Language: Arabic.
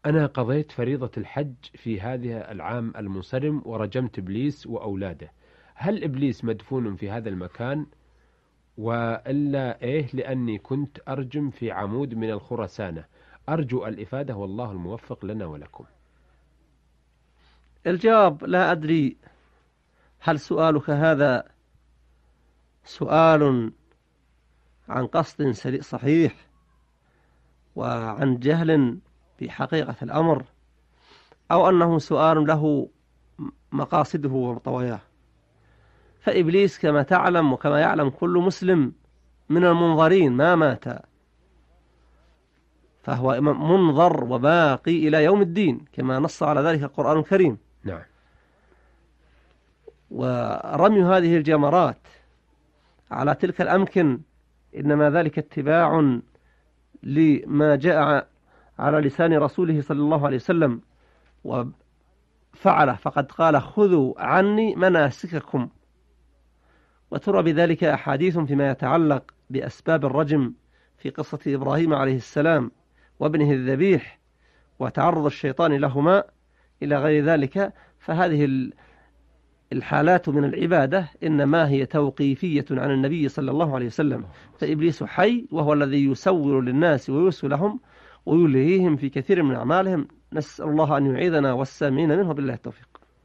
أنا قضيت فريضة الحج في هذا العام المنصرم ورجمت إبليس وأولاده. هل إبليس مدفون في هذا المكان وإلا إيه؟ لأني كنت أرجم في عمود من الخرسانة. أرجو الإفادة والله الموفق لنا ولكم. الجواب: لا أدري هل سؤالك هذا سؤال عن قصد صحيح وعن جهل بحقيقة الأمر، أو أنه سؤال له مقاصده ومطوياه. فإبليس كما تعلم وكما يعلم كل مسلم من المنظرين ما مات، فهو منظر وباقي إلى يوم الدين كما نص على ذلك القرآن الكريم. نعم. ورمي هذه الجمرات على تلك الأمكن إنما ذلك اتباع لما جاء على لسان رسوله صلى الله عليه وسلم وفعله، فقد قال: خذوا عني مناسككم. وترى بذلك أحاديث فيما يتعلق بأسباب الرجم في قصة إبراهيم عليه السلام وابنه الذبيح وتعرض الشيطان لهما إلى غير ذلك. فهذه الحالات من العبادة إنما هي توقيفية عن النبي صلى الله عليه وسلم. فإبليس حي وهو الذي يسول للناس ويوسو لهم ويلهيهم في كثير من أعمالهم. نسأل الله أن يعيذنا والسامعين منه بالله التوفيق.